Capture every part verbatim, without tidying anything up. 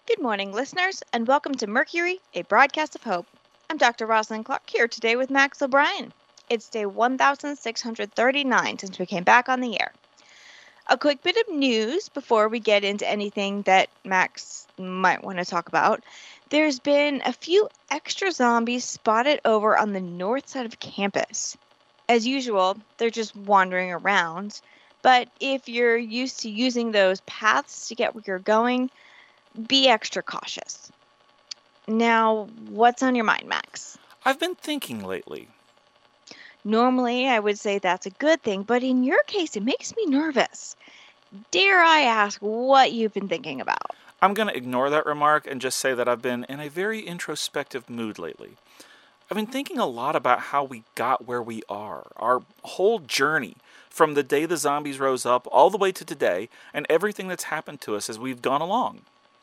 Good morning, listeners, and welcome to Mercury, a broadcast of hope. I'm Doctor Rosalind Clark here today with Max O'Brien. It's day one thousand six hundred thirty-nine since we came back on the air. A quick bit of news before we get into anything that Max might want to talk about. There's been a few extra zombies spotted over on the north side of campus. As usual, they're just wandering around, but if you're used to using those paths to get where you're going, be extra cautious. Now, what's on your mind, Max? I've been thinking lately. Normally, I would say that's a good thing, but in your case, it makes me nervous. Dare I ask what you've been thinking about? I'm going to ignore that remark and just say that I've been in a very introspective mood lately. I've been thinking a lot about how we got where we are, our whole journey, from the day the zombies rose up all the way to today, and everything that's happened to us as we've gone along.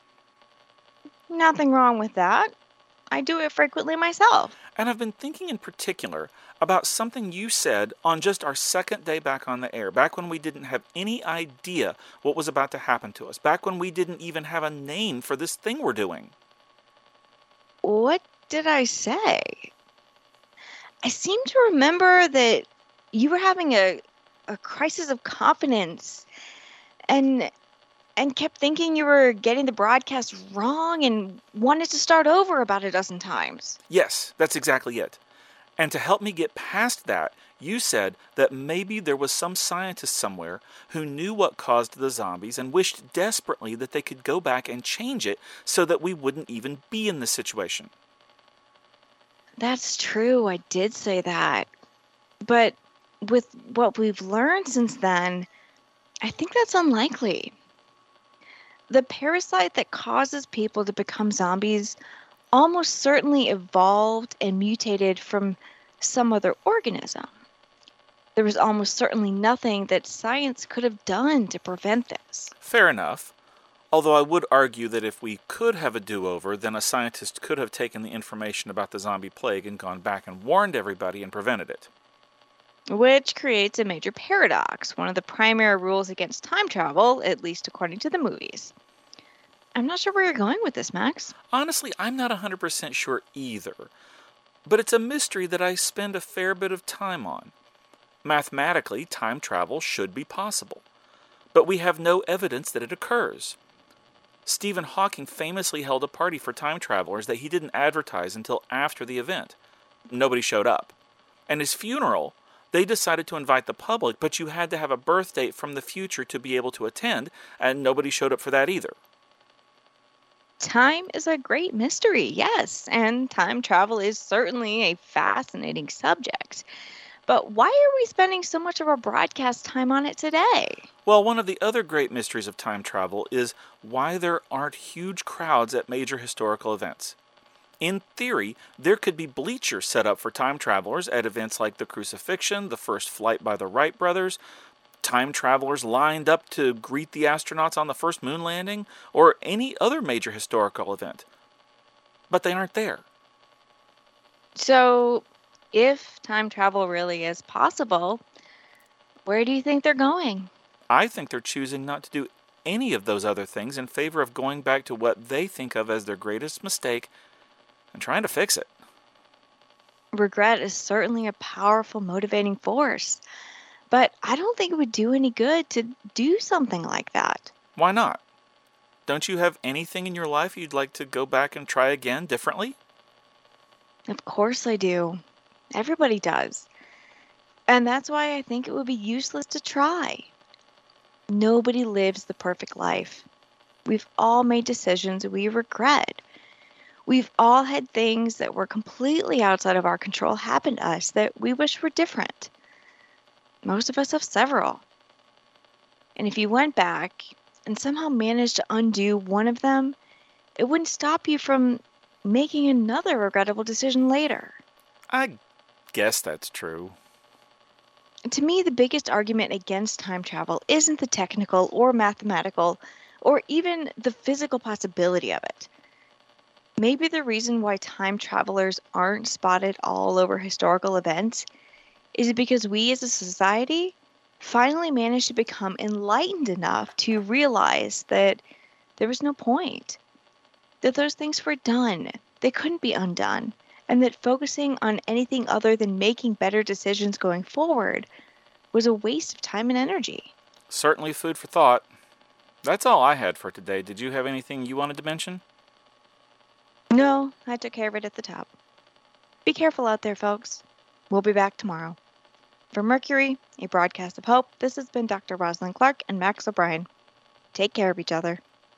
Nothing wrong with that. I do it frequently myself. And I've been thinking in particular about something you said on just our second day back on the air, back when we didn't have any idea what was about to happen to us, back when we didn't even have a name for this thing we're doing. What did I say? I seem to remember that you were having a, a crisis of confidence and and kept thinking you were getting the broadcast wrong and wanted to start over about a dozen times. Yes, that's exactly it. And to help me get past that, you said that maybe there was some scientist somewhere who knew what caused the zombies and wished desperately that they could go back and change it so that we wouldn't even be in this situation. That's true, I did say that. But with what we've learned since then, I think that's unlikely. The parasite that causes people to become zombies almost certainly evolved and mutated from some other organism. There was almost certainly nothing that science could have done to prevent this. Fair enough. Although I would argue that if we could have a do-over, then a scientist could have taken the information about the zombie plague and gone back and warned everybody and prevented it. Which creates a major paradox, one of the primary rules against time travel, at least according to the movies. I'm not sure where you're going with this, Max. Honestly, I'm not one hundred percent sure either. But it's a mystery that I spend a fair bit of time on. Mathematically, time travel should be possible. But we have no evidence that it occurs. Stephen Hawking famously held a party for time travelers that he didn't advertise until after the event. Nobody showed up. And his funeral, they decided to invite the public, but you had to have a birth date from the future to be able to attend, and nobody showed up for that either. Time is a great mystery, yes, and time travel is certainly a fascinating subject. But why are we spending so much of our broadcast time on it today? Well, one of the other great mysteries of time travel is why there aren't huge crowds at major historical events. In theory, there could be bleachers set up for time travelers at events like the Crucifixion, the first flight by the Wright brothers, time travelers lined up to greet the astronauts on the first moon landing, or any other major historical event. But they aren't there. So, if time travel really is possible, where do you think they're going? I think they're choosing not to do any of those other things in favor of going back to what they think of as their greatest mistake and trying to fix it. Regret is certainly a powerful motivating force, but I don't think it would do any good to do something like that. Why not? Don't you have anything in your life you'd like to go back and try again differently? Of course I do. Everybody does. And that's why I think it would be useless to try. Nobody lives the perfect life. We've all made decisions we regret. We've all had things that were completely outside of our control happen to us that we wish were different. Most of us have several. And if you went back and somehow managed to undo one of them, it wouldn't stop you from making another regrettable decision later. I guess that's true. To me, the biggest argument against time travel isn't the technical or mathematical or even the physical possibility of it. Maybe the reason why time travelers aren't spotted all over historical events is because we as a society finally managed to become enlightened enough to realize that there was no point. that those things were done. They couldn't be undone. And that focusing on anything other than making better decisions going forward was a waste of time and energy. Certainly food for thought. That's all I had for today. Did you have anything you wanted to mention? No, I took care of it at the top. Be careful out there, folks. We'll be back tomorrow. For Mercury, a broadcast of hope, this has been Doctor Rosalind Clark and Max O'Brien. Take care of each other.